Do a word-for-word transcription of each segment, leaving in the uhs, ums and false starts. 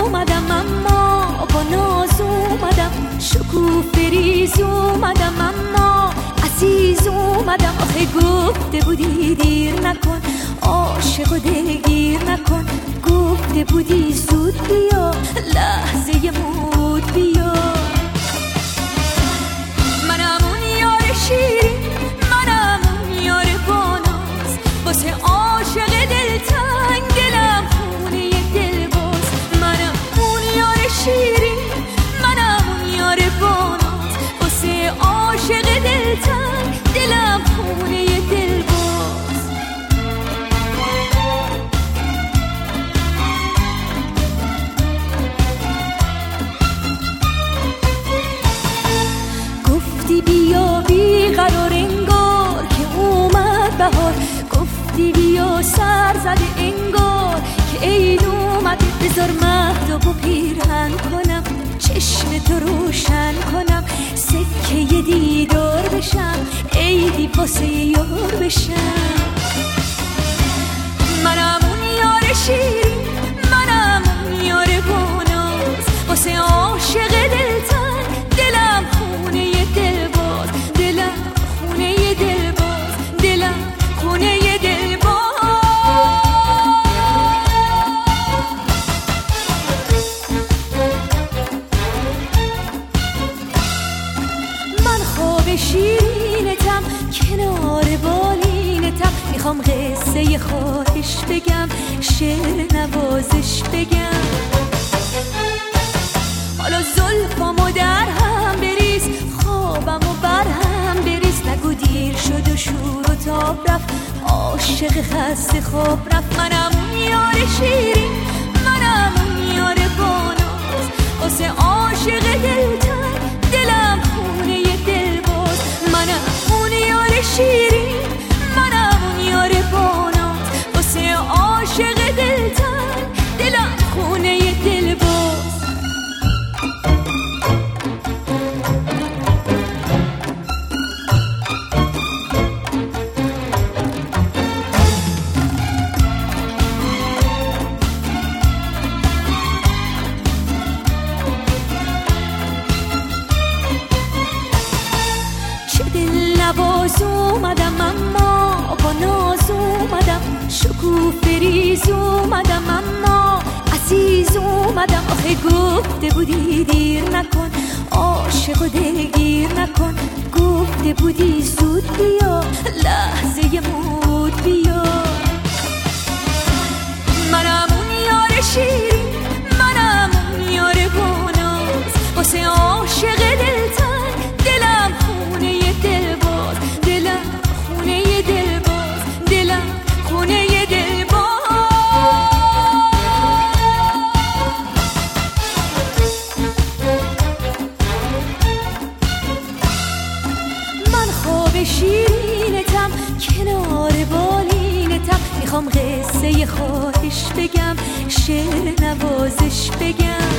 اومدم اما با ناز اومدم، شکوفه ریز اومدم اما عزیز اومدم. آخه گفته بودی دیر نکن، عاشق و دلگیر نکن، گفته بودی زود بیا، لحظه مود بیا. منم اون یار شیرین، منم اون یار باناز، واسه عاشق دلتنگ دلم خونه دلباز. منم اون یار شیرین، منم اون یار باناز، واسه عاشق دلتنگ دلم خونه دلباز. گفتی بیا بی قرار انگار که اومد بهار، گفتی بیا سر زده انگار که عید اومده. بذار مهتاب و پیرهن کنم، چشم تو روشن کنم، سکه دیدار بشم، عیدی واسه یار بشم. منم اون یار شیرین، منم اون یار باناز، واسه عاشق دلتنگ دلم خونه دلباز، دلم خونه دلباز، دلم خونه دلباز. من خواب شیرینتم، کنار بالینتم، میخوام قصه خواهش بگم، شعر نوازش بگم. حالا زلفامو در هم بریز، خوابمو بر هم بریز، نگو دیر شد و شور و تاب رفت، عاشق خسته خواب رفت. منم اون یار شیرین، منم اون یار باناز، واسه عاشق دلتنگ دلم خونه دلباز. منم اون یار شیرین، منم اون یار باناز، واسه عاشق دلتنگ دلم خونه دلباز. نواز اومدم اما با ناز اومدم، شکوفه ریز اومدم اما عزیز اومدم. آخه گفته بودی دیر نکن، عاشق و دلگیر نکن، گفته بودی زود بیا، لحظه مود بیا. منم اون یار شیرین، منم اون یار باناز، واسه عاشق دلتنگ دلم خونه دلباز، دلم خونه دلباز، دلم خونه دلباز. من خواب شیرینتم، کنار بالینتم، میخوام قصه خواهش بگم، شعر نوازش بگم.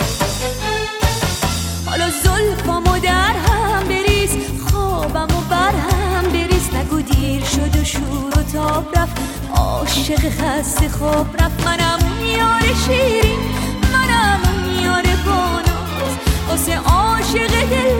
حالا زلفامو در هم بریز، خوابمو بر هم بریز، نگو دیر شد و شور و تاب رفت، عاشق خسته خواب رفت. منم اون یار شیرین، منم اون یار باناز، واسه عاشق دل